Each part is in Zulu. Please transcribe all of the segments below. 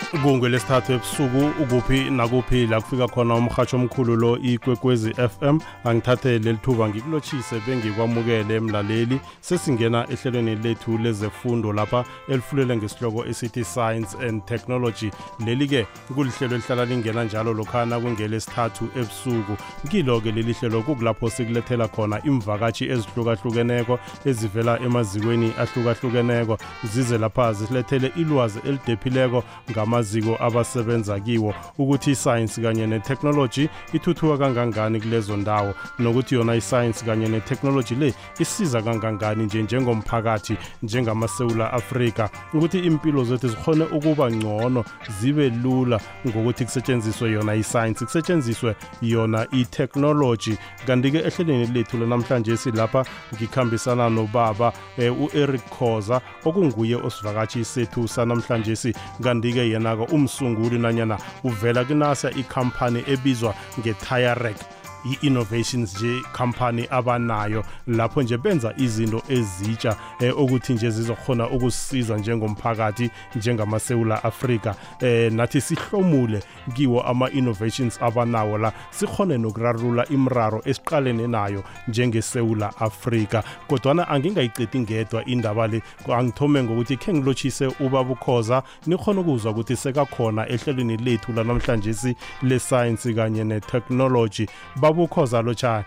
Kungelesithathu ebusuku ukuphi nakuphi la kufika khona umhatsho omkhulu lo iKwekwezi FM. Angithathe lelithuba ngikulochise bengikwamukele emlaleli. Sesingena ehlelweni lethu lezefundo lapha elifulele ngesihloko esithi Science and Technology. Leli ke kulihlelo elihlala lingena njalo lokhana kungelesithathu ebusuku. Ngilo ke leli hlelo kulapho sikulethela khona imvakatshi ezihlukahlukeneko ezivela emazikweni ahlukahlukeneko zize lapha zilethele ilwazi elidephileko ngamaziko abasebenza kiwo ukuthi iscience kanye netechnology ithuthuka kangangani kulezo ndawo nokuthi yona iscience kanye netechnology le isiza kangangani njengomphakathi njengamaSewula Afrika ukuthi impilo zethu zikhone ukuba ngcono zibe lula ngokuthi kusetshenziswe yona iscience kusetshenziswe yona itechnology. Kanti ke ehlelweni lethu namhlanje silapha ngikhambisana nobaba uEric Khoza okunguye osivakatshi sethu sanamhlanje kanti ke yena umsunguli nanyana uvela kunasa ikhampani ebizwa ngeTireRack i-innovations nje company abanayo lapho nje benza izinto ezitsha ukuthi nje zizokhona ukusisiza njengomphakathi njengamaSewula Afrika nathi sihlomule kiwo ama-innovations abanawo la sikhone nokurarulula imraro esiqalene nayo njengeSewula Afrika. Kodwana angingayiqedi ngedwa indaba le angithome ngokuthi khe ngilochise ubaba uKhoza nikhona ukuzwa ukuthi sekakhona ehlelweni lethu lanamhlanje le-science kanye ne-technology. Baba uKhoza lochana.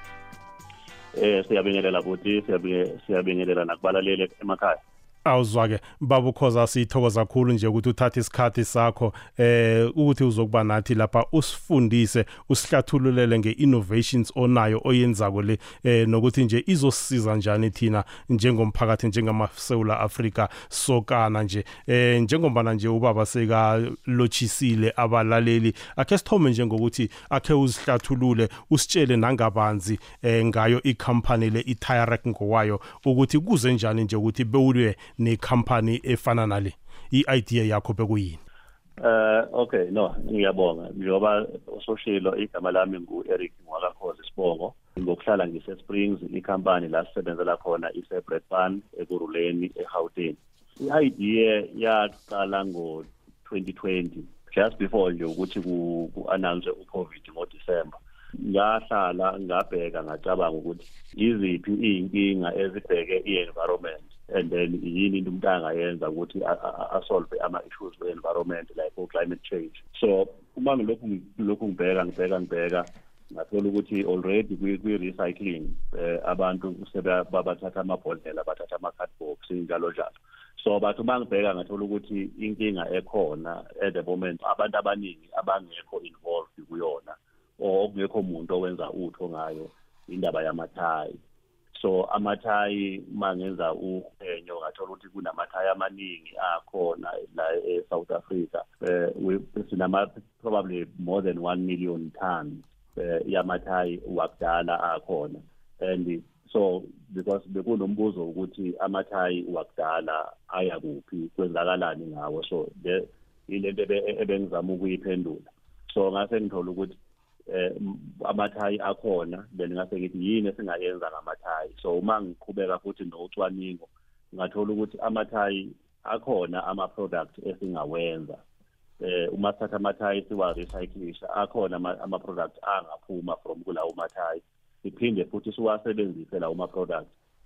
Siyabingelela futhi siyabingelela nakubalaleli emakhaya. Awuzwake baba uKhoza sithokoza kakhulu nje ukuthi uthathe isikhathi sakho ukuthi uzokuba nathi lapha usifundise usihlathululele ngeinnovations onayo oyenzako le nokuthi nje izosiza njani thina njengomphakathi njengamaSewula Afrika sokana nje njengoba nje ubaba seka lochisile abalaleli akhe sithome nje ngokuthi akhe uzihlathulule usitshele nangabanzi ngayo ikhampani le iTireRack ngowayo ukuthi kuze njani nje ukuthi bewulwe nekhampani efana nale i-idea yakho bekuyini? Okay, no, ngiyabonga njengoba usoshilo igama lami nguEric Khoza Sibongo ngokuhlala ngise-Springs ikhampani la sisebenzela khona iseBredpan ekuruleni eGauteng. I-idea yaqala ngo-2020 just before nje ukuthi ku-announce uCovid ngoDisemba. Ngahlala ngabheka ngacabanga ukuthi iziphi iy'nkinga ezibheke i-environment and then yini into umuntu angayenza ukuthi asolve ama-issues we-environment like climate change. So uma ngilokhu ngibheka ngathola ukuthi already kwi-recycling abantu babathatha amabhodlela bathatha ama-cardbox njalo. So bathu bangibheka ngathola ukuthi inkinga ekhona at the moment abantu abaningi abangekho involved kuyona okungekho umuntu owenza utho ngayo indaba yamathayi. So amathayi mangenza uhenyo ngathola ukuthi kunamathayi amaningi akhona la eSouth Africa sinama probably more than 1 million tons yamathayi wakudala akhona. And so because bekunombuzo ukuthi amathayi wakudala aya kuphi kwenzakalani ngawo, so ilento ebengizama ukuyiphendula. So ngase ngithola ukuthi amathayi akhona then ngase ngithi yini esingayenza ngamathayi. So uma ngiqhubeka futhi nocwaningo ngathola ukuthi amathayi akhona ama-product esingawenza uma sithatha amathayi siwa recyclisha akhona ama-product angaphuma from kulawo mathayi siphinde futhi siwasebenzise lawo ma-product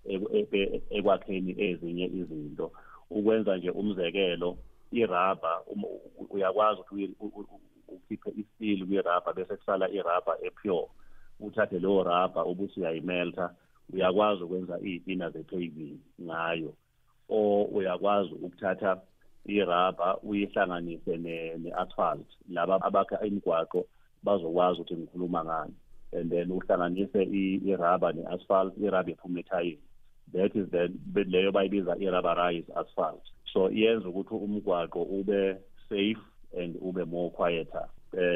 ekwakheni ezinye izinto. Ukwenza nje umzekelo iraba uyakwazi ukuthi ukhiphe isteel kwiraba bese kusala iraba epure, uthathe leyo raba ubuthi uyayimelta, uyakwazi ukwenza izitina ze-paving ngayo, o uyakwazi ukuthatha iraba uyihlanganise ne-asphalt laba abakha imigwaqo bazokwazi ukuthi ngikhuluma ngani, and then uhlanganise iraba ne-asphalt, iraba iphume ethayini. That is leyo bayibiza i-rubberized asphalt. So iyenza ukuthi umgwaqo ube safe and ube more quieter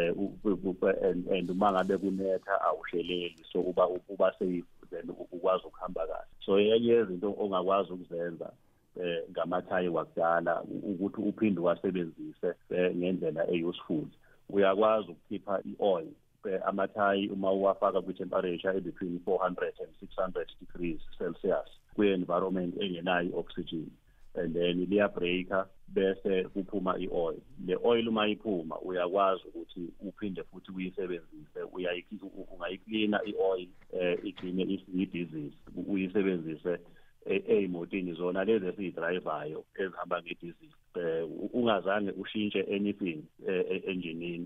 and uma ngabe kunetha awusheleli, so uba safe then ukwazi ukuhamba kahle. So yenye yezinto ongakwazi ukuzenza ngamathayi wakudala ukuthi uphinde wasebenzise ngendlela e-useful. Uyakwazi ukukhipha i-oil amathayi uma uwafaka kwi-temperature between 400 and 600 degrees Celsius kwi-environment engenayo oxygen, and then liyabreaka bese kuphuma i-oil. Le oil uma iphuma uyakwazi ukuthi uphinde futhi uyisebenzise, ungayiklina i-oil igcine isiyi-diesel, uyisebenzise ey'motini zona lezi esiyi-drivayo ezihamba nge-diesel, ungazange ushintshe anything enjinini.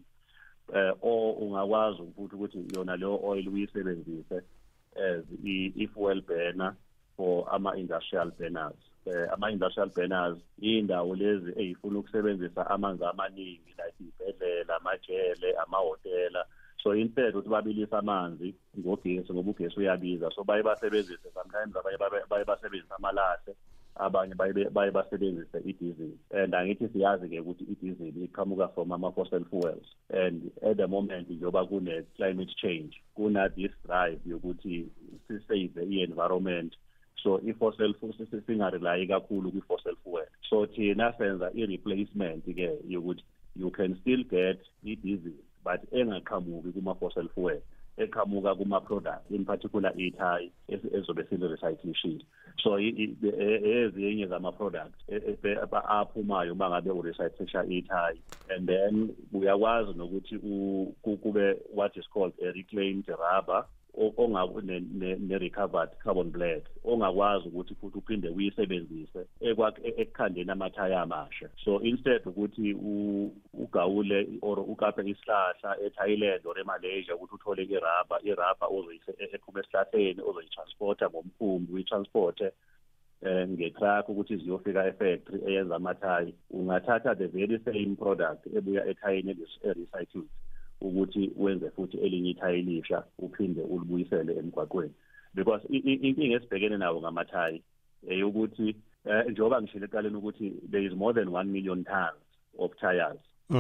Or ungakwazi futhi ukuthi yona leyo oil uyisebenzise as i-fuel burner for ama-industrial burners. Ama-industrial burners indawo lezi ey'funa ukusebenzisa amanzi amaningi like iy'bhedlela, amajele, amahhotela. So instead ukuthi babilise amanzi ngogesi ngoba ugesi uyabiza, so baye basebenzise sometimes abanye baye basebenzise amalahle, abanye baye basebenzise i-diesel. And angithi siyazi-ke ukuthi i-diesel iqhamuka from ama-fossil fuels, and at the moment njengoba kune-climate change kuna-this drive yokuthi sisave i-environment. So i-fossil fuel singarelayi kakhulu kwi-fossil fuel. So thina senza i-replacement-ke yokuthi you can still get i-diesel but engaqhamuki kuma-fossil fuel, eqhamuka kuma-product, in particular ithayi ezobe sili-recyclishile. So ezinye zama-product aphumayo uma ngabe urecyclisha ithayi, and then uyakwazi nokuthi kube what is called a reclaimed rubber ne-recovered carbon black ongakwazi ukuthi futhi uphinde uyisebenzise ekukhandeni amathaya amasha. So instead ukuthi ugawule or ukaphe isihlahla eThailand or eMalaysia ukuthi uthole irabha ephuma esihlahleni ozoyitransporta ngomkhumbi, uyitransporte ngetruck ukuthi ziyofika efactory eyenza amathayi, ungathatha the very same product ebuya ekhayeni recycled ukuthi wenze futhi elinye ithayi elisha uphinde ulibuyisele emgwaqweni. Because inkinga esibhekene nawo ngamathayi ukuthi njengoba ngishilo eqaleni ukuthi there is more than 1 million tons of tires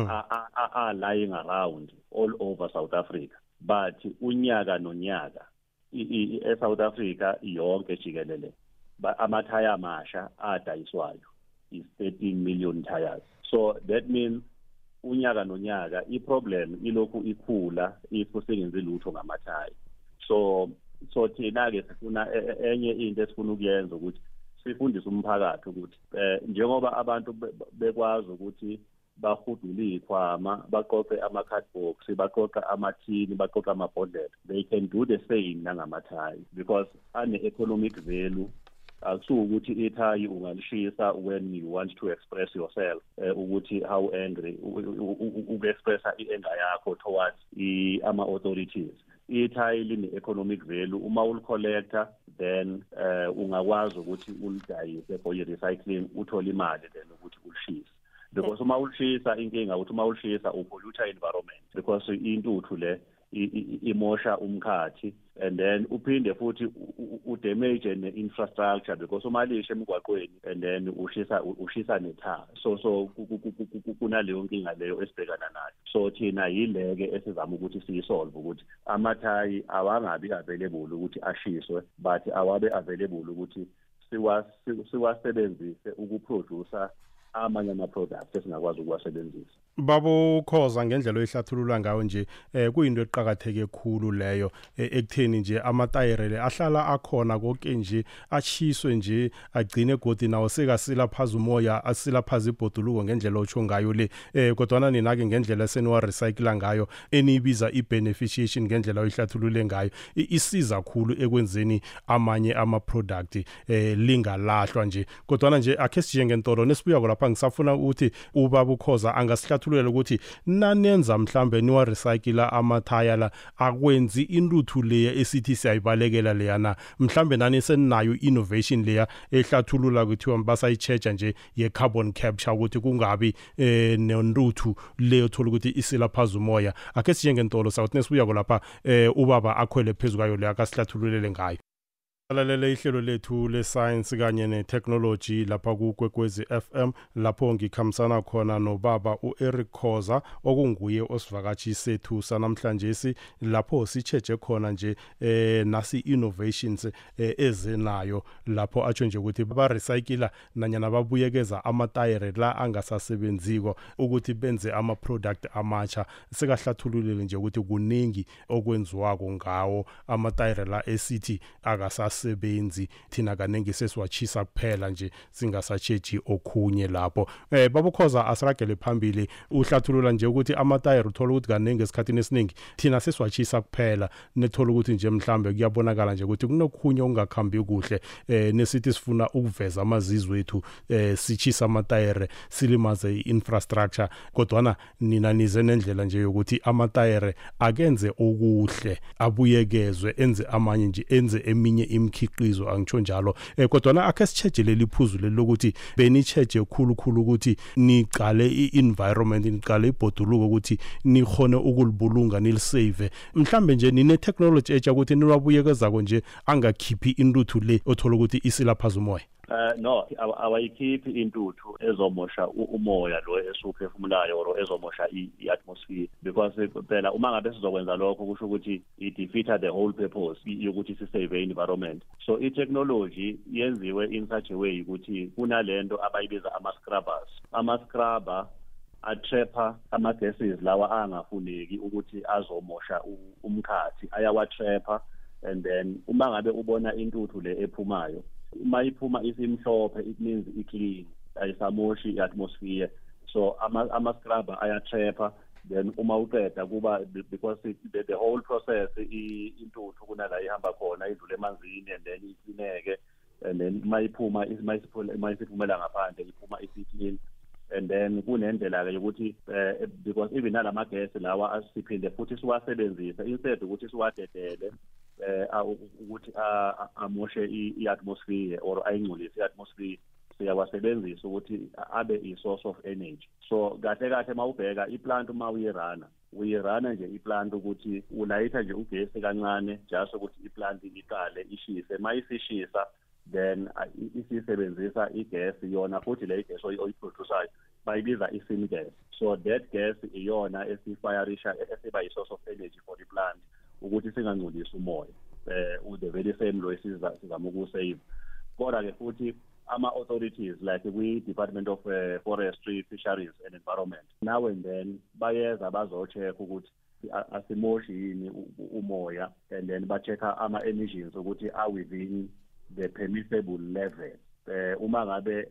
are lying around all over South Africa, but unyaka nonyaka eSouth Africa yonke jikelele amathaya amasha adayiswayo is 13 million tires. So that means unyaka nonyaka i-problem ilokhu ikhula ifusengenze lutho ngamathayi. So thina-ke sifuna enye into esifuna ukuyenza ukuthi sifundise umphakathi ukuthi njengoba abantu bekwazi ukuthi bahudule ikhwama, baqoqe ama-cardbox, baqoqe amathini, baqoqe amabhodlela, they can do the same nangamathayi because ane-economic value. Akusuke ukuthi ithayi ungalishisa when you want to express yourself, ukuthi how angry uku-expressa i-anger yakho towards ama-authorities. Ithayi line-economic value, uma ulicollector then ungakwazi ukuthi ulidayise for i-recycling, uthole imali then ukuthi ulishise. Because uma ulishisa inkinga ukuthi uma ulishisa upollute environment because intuthu le imosha umkhathi, and then uphinde futhi udamage ne-infrastructure because uma lishe emgwaqweni and then ushisa netha. So kunaleyo nkinga leyo esibhekana nayo. So thina yileke esizama ukuthi siyisolve ukuthi amathayi awangabi available ukuthi ashiswe, but awabe available ukuthi siwasebenzise ukuproducer amanye ama-products esingakwazi ukuwasebenzisa. Babo Khoza ngendlela oyihlathulula ngayo nje kuyinto eqhakatheke kakhulu leyo ekutheni nje amatayere le ahlala akhona konke nje achiswe nje agcine godi nawo sekasila phazu umoya asila phazu ibhoduluko ngendlela otsho ngayo le kodwa ninake ngendlela seniwa recycle ngayo enibiza i-beneficiation ngendlela oyihlathulule ngayo isiza kakhulu ekwenzeni amanye ama-product lingalahlwa nje. Kodwa nje akhe sije ngentolo nesibuya lapha ngisafuna ukuthi ubaba Khoza angasihlathulula ukuthi nanenza mhlambe niwa recycle amathaya la akwenzi intuthu leya esithi siyayibalekela leyana mhlambe nani senayo innovation leya ehlathulula kuthiwa basayichecha nje ye carbon capture ukuthi kungabi nentuthu leyo thola ukuthi isila phazu umoya. Akhe sije ngentolo sawuthi nesibuya lapha ubaba akhwele phezulu kayo le akasihlathululele ngayo. Lalele ihlelo lethu le-science kanye ne-technology lapha kuKwekwezi FM lapho ngikhamsana khona nobaba u-Eric Khoza okunguye osivakatshi sethu sanamhlanje lapho sicheche khona nje nasi innovations ezenayo lapho atsho nje ukuthi ba recycle nanyana babuyekeza amatayere la angasasebenziko ukuthi benze ama product amatsha. Sekahlathululile nje ukuthi kuningi okwenziwako ngawo amatayere la esithi akasase umsebenzi thina kanenge sesiwachisa kuphela nje singasatsheji okhunye lapho. Babukhoza asiragele phambili uhlathulula nje ukuthi amatayere uthola ukuthi kanenge esikhathini esiningi thina sesiwachisa kuphela nethola ukuthi nje mhlambe kuyabonakala nje ukuthi kunokhunye ongakhambi kuhle nesithi sifuna ukuveza amazizwe ethu sichisa amatayere silimaze infrastructure kodwana nina nize nendlela nje yokuthi amatayere akenze okuhle abuyekezwe enze amanye nje enze eminye imikhiqizo angitsho njalo kodwana akhe sichejelele liphuzule lokuthi benicheje khulu ukuthi niqale i-environment niqale ibhoduluko ukuthi nikhone ukulibulunga nilisave mhlambe nje nine technology etsha ukuthi niwabuyekezako nje angakhiphi intuthu le othola ukuthi isilaphaza umoya. No, awayikhiphi intuthu ezomosha umoya lo esiwuphefumulayo or ezomosha i-atmosphere because phela uma ngabe sizokwenza lokho kusho ukuthi it defeats the whole purpose yokuthi sisave environment. So i-technology yenziwe in such a way ukuthi kunalento abayibiza ama-scrubber atrapha ama-gases lawa angafuneki ukuthi azomosha umkhathi ayawatrapha and then uma ngabe ubona intuthu le ephumayo uma iphuma isimhlophe it means i-clean ayisamoshi i-atmosphere so ama-scrubber ayatrapha then uma uqeda kuba because the whole process intuthu kunala ihamba khona idlule emanzini and then iklineke and then mayiphuma isiphumela ngaphandle iphuma isi-clean and then kunendlela ke ukuthi because even nalama gas lawa asiphinde futhi siwasebenzise instead ukuthi siwadedele ukuthi amoshe i-atmosphere or ayingcolise i-atmosphere siyawasebenzisa ukuthi abe i-source of energy. So kahle mawubheka iplant uma uyirana nje iplant ukuthi ulayitha nje ugesi kancane just ukuthi iplant iqale ishise mayisishisa then isisebenzisa igas yona futhi le gas oyiproduceayo bayibiza i-syngas. So that gas iyona esifirisha esiba i-source of energy for the plant ukuthi singangcolisi umoya the very same lo sizama ukusave. Kodwa ke futhi ama-authorities like kwi-Department of Forestry, Fisheries and Environment now and then bayeza bazo-check ukuthi asimoshi yini umoya and then ba-check-a ama-emissions ukuthi are within the permissible level. Uma ngabe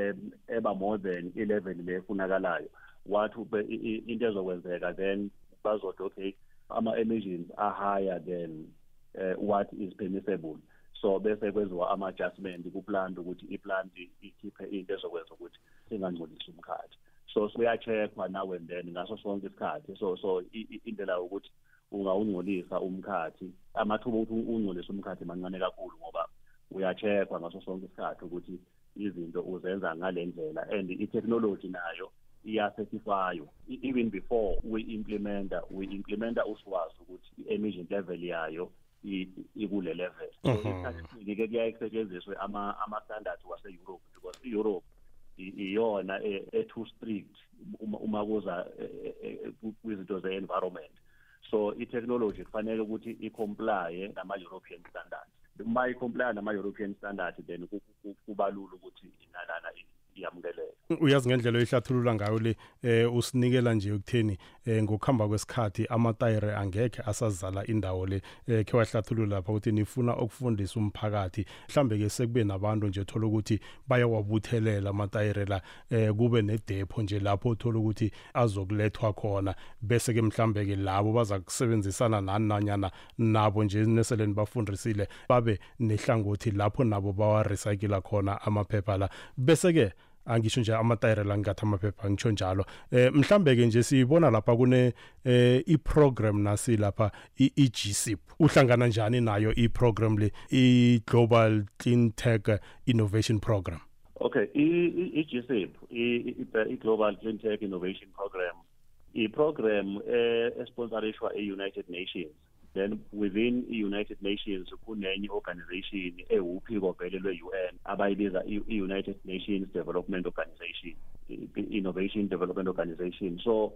eba more than i-level le efunakalayo wathi into ezokwenzeka then bazothi okay ama-emissions are higher than what is permissible so bese kwenziwa ama-adjustment kuplant ukuthi iplant ikhiphe into ezokwenza ukuthi singangcolisi umkhathi. So kuya-checkwa now and then ngaso sonke isikhathi so indlela ukuthi ungawungcolisa umkhathi amathuba ukuthi ungcolise umkhathi mancane kakhulu ngoba uya-checkwa ngaso sonke isikhathi ukuthi izinto uzenza ngale ndlela and i-technology nayo iya-certifywa even before we implementa usiwazi ukuthi i-emission level yayo ikule level. So isikhathi ke kuyaye kusetshenziswe ama-standards wase-Europe because i-Europe iyona too strict uma kuza kwizinto ze-environment. So i-technology kufanele ukuthi i-comply nama-European standards. Uma i-comply nama-European standards then kuba lula ukuthi inalana iyamukeleka. Uyazi ngendlela oyihlathulula ngayo le usinikela nje ukutheni ngokuhamba kwesikhathi amatayere angekhe asazala indawo le ke wahlathulula lapha ukuthi nifuna ukufundisa umphakathi mhlambe ke sekube nabantu nje thola ukuthi bayawabuthelela amatayere la kube nedepot nje lapho uthola ukuthi azokulethwa khona bese ke mhlambe ke labo baza kusebenzisana nananyana nabo nje neseleni bafundisile babe nehlangothi lapho nabo bawa recycle khona amaphepha la bese ke angisho nje amatayere la ngathi amaphepha ngitsho njalo mhlambe ke nje sibona lapha kune i-program nasi lapha i-GSIP uhlangana njani nayo i-program le i-Global Clean Tech Innovation Program? Okay, i-GSIP i-Global Clean Tech Innovation Program i-program esponsorishwa e-United Nations. Then within the United Nations kunenye organization eWuphiko vele lwe-UN abayibiza i-United Nations Development Organization, Innovation Development Organization. So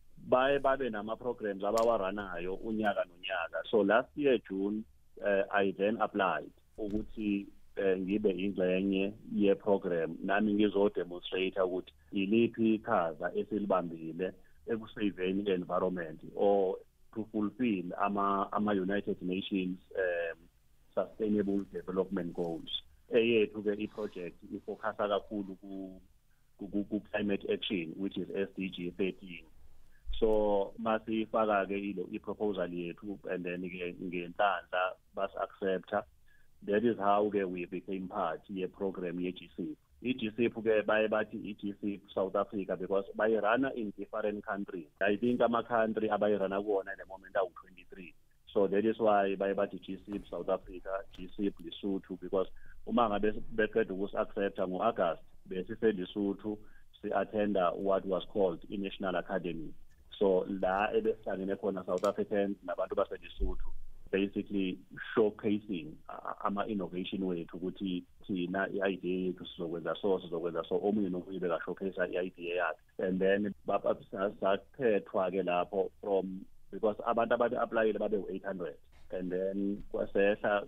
babe nama-programs abawaranayo unyaka nonyaka. So last year June I then applied ukuthi ngibe ingxenye ye-program nami ngizodemonstrate ukuthi iliphi iqhaza esilibambile ekusaveni i-environment or to fulfill ama United Nations Sustainable Development Goals. Eyethu-ke i-project ifocusa kakhulu ku-climate action, which is SDG 13. So masifaka-ke i-proposal yethu, and then ngenhlanhla bas-accepta. That is how-ke we became part ye-program ye-GCIP. I-GCIP-ke baye bathi i-GCIP South Africa because bayirana in different countries. I think ama-country abayirana kuwona at the moment awu-23. So that is why baye bathi GCIP South Africa, GCIP Lesotho, because uma ngabe beqeda ukus-accepta ngo-August besise Lesotho si-attenda what was called i-National Academy. So la ebehlangene khona South Africans nabantu base-Lesotho, basically showcasing ama-innovation wethu ukuthi thina i-idea yethu sizokwenza so omunye nomunye beka-showcase i-idea yakhe. And then sakhethwa-ke lapho from, because abantu ababe-aplayile babe-800, and then kwasehla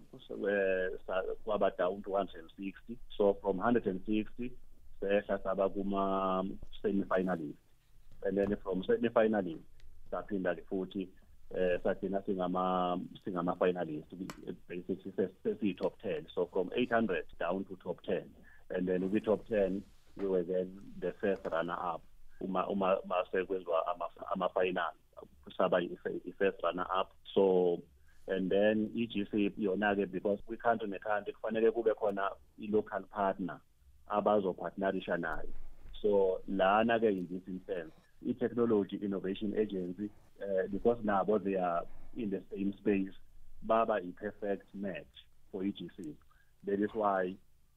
kwaba down to 160. So from 160 sehla saba kuma-semi-finalists, and then from semi-finalists saphinda futhi sathina singama-finalists, basically sesi-top 10. So from 800 down to top 10, and then we top 10 we were then the first runner-up. Uma sekwenziwa ama-final saba i-first runner-up. So and then i-GCIP yona-ke, because kwi-country ne-country kufanele kube khona i-local partner abazopartnerisha nayo. So lana-ke in this instance i-Technology Innovation Agency, because nabo they are in the same space, baba i-perfect match for i-GCIP. That is why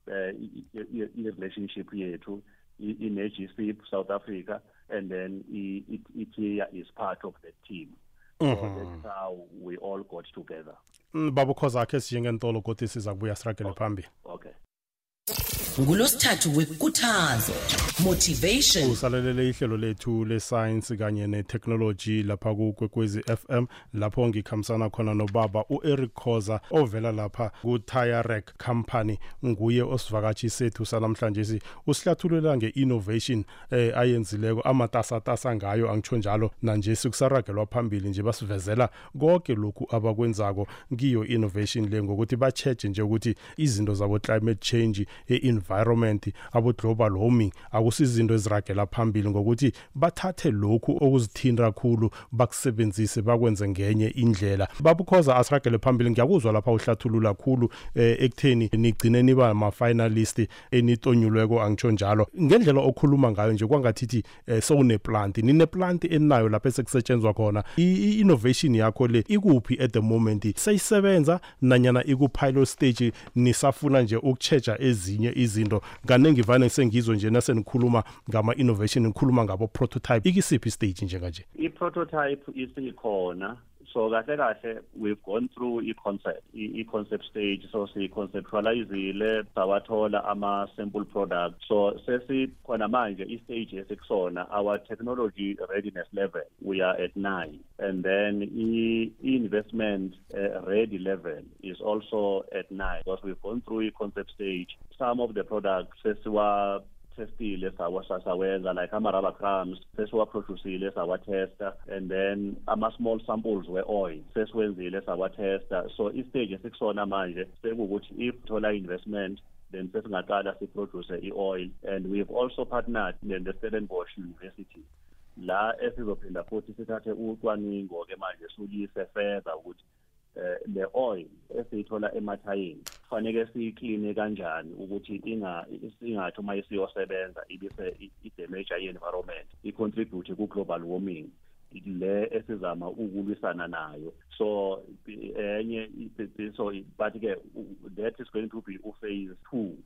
i-relationship yethu in GCIP South Africa, and then ITIA is part of the team. So that's how we all got together. Baba Khoza akhe siyengentolo kodwa sizakubuya siragele phambili. Okay. ngolosithathu wekuthazo motivation usalelele ihlelo lethu le-science kanye ne-technology lapha kuKwekwezi FM, lapho ngikhambisana khona nobaba u-Eric Khoza ovela lapha ku-Tayarec company. Nguye osivakatshi sethu sanamhlanje, usihlathululela nge-innovation ayenzileko, amatasatasa ngayo, angitsho njalo nanje sikusaragelwa phambili nje, basivezela konke lokhu abakwenzako kiyo innovation le, ngokuthi bacheche nje ukuthi izinto zabo climate change, environment, abo global warming akusizinto eziragela phambili, ngokuthi bathathe lokhu okuzithinta kakhulu bakusebenzise bakwenze ngenye indlela. Babukhoza asiragele phambili, ngiyakuzwa lapha uhlathulula kakhulu ekutheni nigcine niba ama-finalist enitonyulweko, angitsho njalo ngendlela okhuluma ngayo nje kwangathithi sowune-plant, nine-plant enayo lapha esekusetshenzwa khona. I-innovation yakho le ikuphi at the moment, seyisebenza nanyana iku-pilot stage, nisafuna nje ukuchecha ezinye izinto? Kanengi vane sengizwe nje nasenikhuluma ngama-innovation, nikhuluma ngabo prototype, ikisiphi stage njenganje? I-prototype isikhona. So kahle we've gone through i-concept stage, so si-conceptualizile, sawathola ama-sample product. So sesikhona manje i-stage esikusona, our technology readiness level, we are at 9. And then i-investment ready level is also at 9, because we've gone through i-concept stage. Some of the products sesiwa testile sawenza, like ama-rubber crumbs sesiwaproducile sawatesta, and then ama-small samples we-oil sesiwenzile sawatesta. So istage esikusona manje sekukuthi if thola investment then sesingaqala siproduce i-oil, and we've also partnered the Stellenbosch University la esizophinda futhi sithathe ucwaningo-ke manje sulise further ukuthi le oil esiyithola emathayini kufanele siyikline kanjani ukuthi ingathi uma isiyosebenza ibise i-damage i-environment, i-contribute ku-global warming le esizama ukulwisana nayo. So enye so but-ke that is going to be phase 2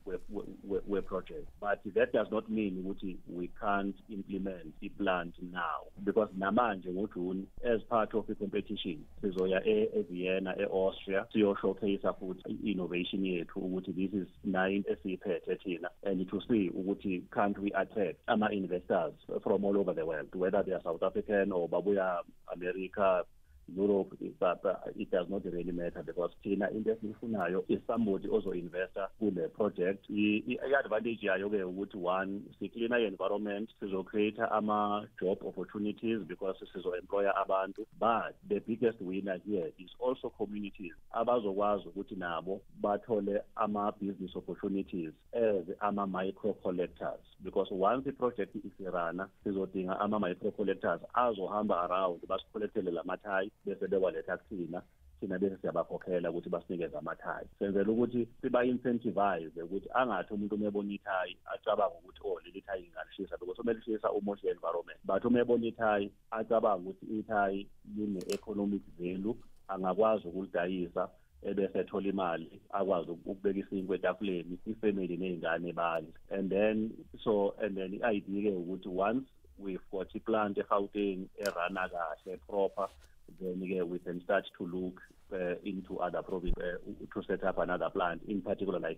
we project, but that does not mean ukuthi we can't implement the plant now, because namanje ngoJune as part of the competition sizoya eVienna e-Austria siyo-showcase futhi innovation yethu ukuthi this is 9 esiyiphethe thina, and to see ukuthi can't we attract ama-investors from all over the world, whether they are South African or babuya America, Europe, but it does not really matter because thina into esifunayo is somebody also investor kule project. I-advantage yayo ke ukuthi one, si-clean environment, sizo-create ama-job opportunities because sizo-employa abantu, but the biggest winner here is also communities abazokwazi ukuthi nabo bathole ama-business opportunities as ama-micro collectors, because once the project isirana sizodinga ama-micro collectors azohamba around basicollectele lamathayi bese bewaletha kuthina bese siyabakhokhela ukuthi basinikeze amathayi. Senzela ukuthi siba-incentivize ukuthi angathi umuntu umebona ithayi acabanga ukuthi leli thayi ingalishisa, because uma lishisa umosha environment, but uma ebona ithayi acabanga ukuthi ithayi line-economic value, angakwazi ukulidayisa ebese ethola imali akwazi ukubeka isinkwa etafuleni, ifamily nezingane bali. And then i-idea ke ukuthi once we've got i-plant eGauteng erana kahle proper, then we can start to look into other provinces to set up another plant, in particular like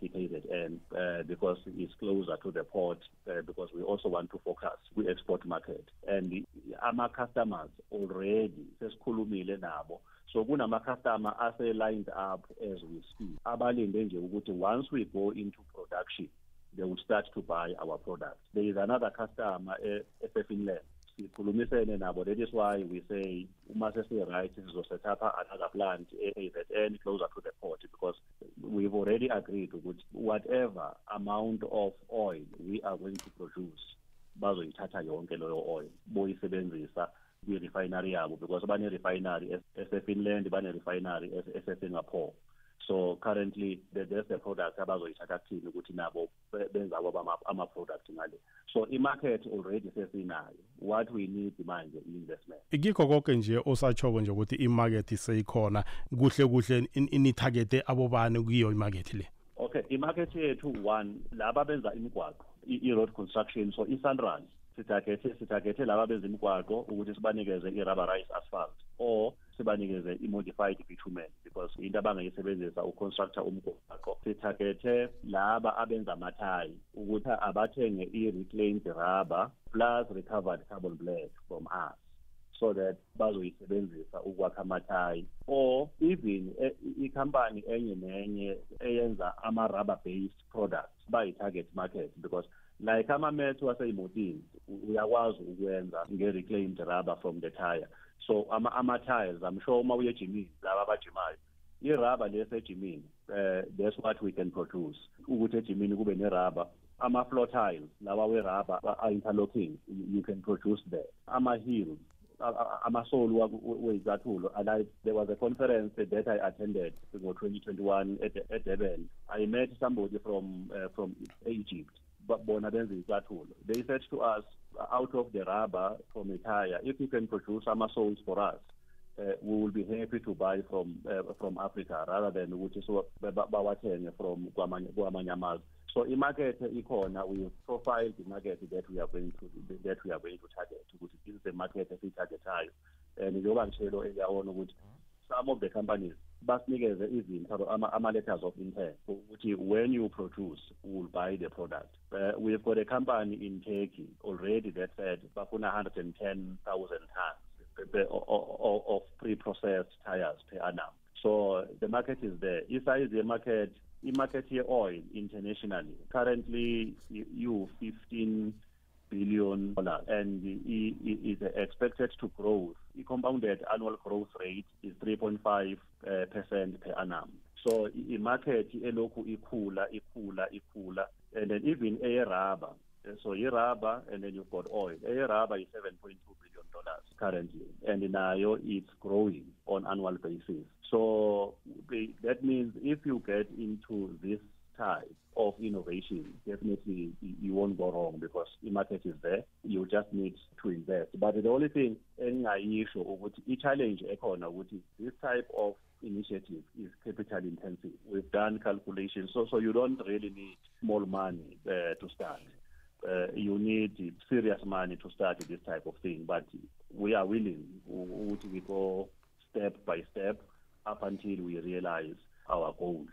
KZN, because it's closer to the port, because we also want to focus with export market. And our customers already sesikhulumile nabo. So kunama-customer ase-lined up as we speak. Abalinde nje ukuthi once we go into production, they will start to buy our product. There is another customer eFinland. Sikhulumisene nabo. That is why we say uma sesi-right sizo-set up another plant eKZN closer to the port, because we've already agreed with whatever amount of oil we are going to produce, bazoyithatha yonke leyo oil boyisebenzisa kwi-refinery yabo, because bane-refinery eseFinland, bane-refinery eseSingapore. So currently there's the product abazoyithatha kuthini ukuthi nabo benza ama-product ngale. So i-market already sesinayo. What we need manje i-investment. Ikikho konke nje osachoko nje ukuthi i-market seyikhona, kuhle ini-target abobani kuyo i-market le. Okay, i-market yethu one, laba benza imigwaqo, i-road construction, so i-Sunrun sitargethe laba benza imigwaqo ukuthi sibanikeze i-rubberized asphalt or sibanikeze i-modified bitumen, because into abangayisebenzisa uconstructor umgwaqo. Sitargethe laba abenza amathayi ukuthi abathenge i-reclaimed rubber plus recovered carbon black from us, so that bazoyisebenzisa ukwakha amathayi, or even i-company enye nenye eyenza ama-rubber based products bayi-target market, because like ama-mats waseyimotini uyakwazi ukwenza nge-reclaimed rubber from the tire. So ama-tires, I'm sure uma uye ejimini laba abajimayo, i-rubber lesejimini, that's what we can produce. Ukuthi ejimini kube ne-rubber, ama-floor tiles lawa we-rubber are-interlocking, you can produce that. Ama-heels, ama-sole wezathulo. There was a conference that I attended in 2021 at Durban. I met somebody from Egypt, but bona benza izathulo. They said to us, out of the rubber from a tire, if you can produce some soles for us, we will be happy to buy from Africa rather than ukuthi bawathenge from kwamanye amazwe. So i-market ikhona, we profiled the market that we are going to target, ukuthi this is the market esitargetayo. And njengoba ngishelo eyawona ukuthi some of the companies basinikeze izinto ama-letters of intent ukuthi when you produce, we will buy the product. We've got a company in Turkey already that said bafuna 110,000 tons of pre-processed tires per annum. So the market is there. Inside the market, i-market ye-oil internationally, currently you $15 billion, and is expected to grow. The compounded annual growth rate is 3.5% per annum. So the market eloku ikhula, and then even a rubber. So a rubber, and then you've got oil. A rubber is $7.2 billion currently, and now it's growing on annual basis. So that means if you get into this type of innovation, definitely you won't go wrong, because the market is there. You just need to invest. But the only thing, any challenge this type of initiative is capital intensive. We've done calculations, so you don't really need small money to start. You need serious money to start this type of thing, but we are willing to go step by step up until we realize our goal.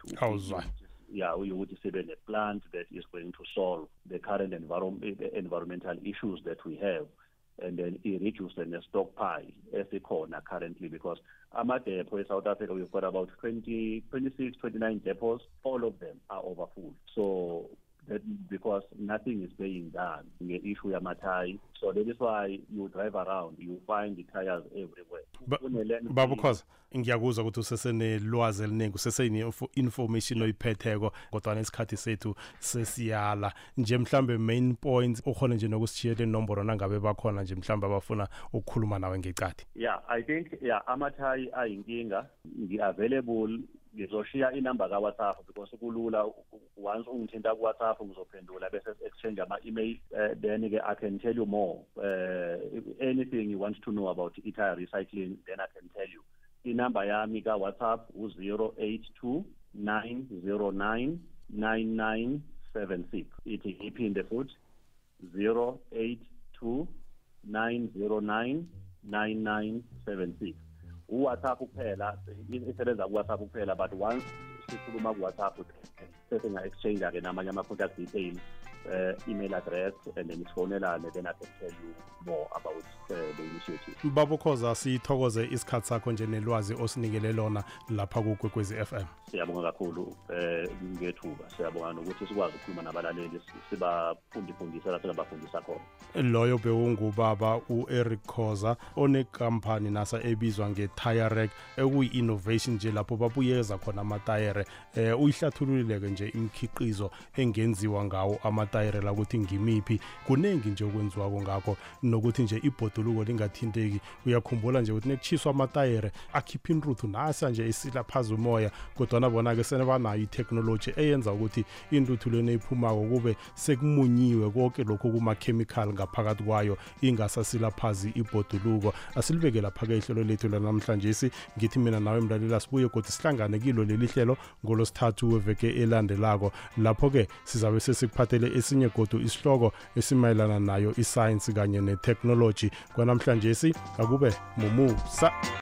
We would say a plant that is going to solve the current environmental issues that we have, and then reduce the stockpile esikhona currently, because ama-depot in South Africa, we've got about 26, 29 depots. All of them are overfull. So that because nothing is being done in the issue yamathai. So that is why you drive around, you find the tires everywhere. Baba Khoza, ngiyakuzwa ukuthi usesenelwazi eliningi, usesene-information oyiphetheko, kodwa nesikhathi sethu sesiyala. Nje mhlambe main points ukhona nje nokusishiyela inombolo nangabe bakhona nje mhlambe abafuna ukukhuluma nawe ngecadi. Yeah, I think amathai ayinkinga, ngi-available. Ngizoshiya inamba ka-WhatsApp because kulula, once ungithinta ku-WhatsApp ngizophendula bese exchange ama-email, then I can tell you more. Anything you want to know about tire recycling, then I can tell you. Inamba yami ka-WhatsApp u-082 909 9976. Ithi iphinde futhi 082 909 9976. WhatsApp kuphela, isebenza ku-WhatsApp kuphela, but once sikhuluma ku-WhatsApp sesinga-exchange ke namanye ama-contact details, email address, and then sifonelane, then I can tell you more about the initiative. Baba Khoza, sithokoze isikhathi sakho nje nelwazi osinikele lona lapha kuKwekwezi FM. Siyabonga kakhulu ngethuba, siyabonga nokuthi sikwazi ukukhuluma nabalaleli, sibafundisa lapho abafundisa khona. Loyo bewungubaba u-Eric Khoza onekampani nasa ebizwa nge-Tirerek, ekuyi-innovation nje lapho babuyeza khona amatayere. Uyihlathululile nje imikhiqizo engenziwa ngawo amatayere la ukuthi ngimiphi, kunengi nje okwenziwako ngakho, nokuthi nje ibhoduluko lingathinteki. Uyakhumbula nje ukuthi nekuchiswa amatayere akhipha inruthu nasa nje isila phazu umoya, kodwa nabona ke senebanayo i-technology eyenza ukuthi inruthu lena iphumako kube sekumunyiwe konke lokho kuma-chemical ngaphakathi kwayo, ingasasila phazi ibhoduluko. Asilibeke lapha ke ihlelo lethu lanamhlanje. Ngithi mina nawe mlalela sibuye kodwa sihlangane kilo leli hlelo ngolosithathu weveke elandelako, lapho ke sizabe sesikuphathele esinye godu isihloko esimayelana nayo iscience kanye ne-technology. Kwanamhlanje akube mumusa.